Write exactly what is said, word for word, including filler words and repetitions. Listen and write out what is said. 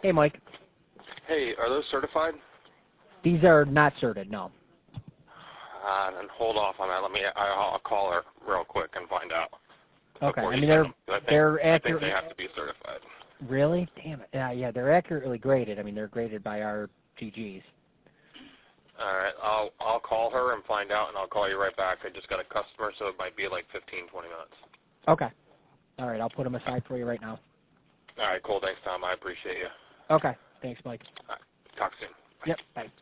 Hey, Mike. Hey, are those certified? These are not certed, no. Uh, then hold off on that. Let me. I'll, I'll call her real quick and find out. Okay. I you mean, send they're them. I think, they're I think accurate. they have to be certified. Really? Damn it. Yeah, yeah, they're accurately graded. I mean, they're graded by our G Gs. All right. I'll I'll call her and find out, and I'll call you right back. I just got a customer, so it might be like fifteen, twenty minutes. Okay. All right. I'll put them aside for you right now. All right. Cool. Thanks, Tom. I appreciate you. Okay. Thanks, Mike. All right. Talk soon. Bye. Yep. Bye.